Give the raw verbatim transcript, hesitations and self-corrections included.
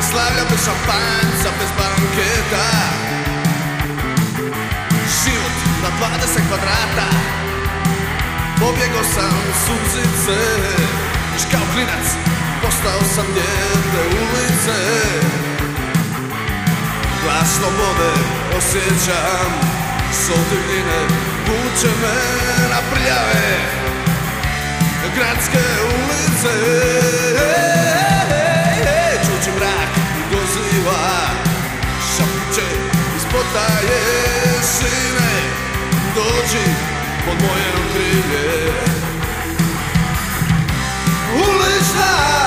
bez slavlja, bez šampanjca, bez banketa. Život na dvadeset kvadrata, pobjegao sam s ulice. Još kao klinac postao sam dijete ulice. Glas slobode osjećam, s otegljine vuče me na prljave gradske ulice. Čuči mrak i doziva, šapuće iz potaje sine, dođi pod moje okrilje. Ulična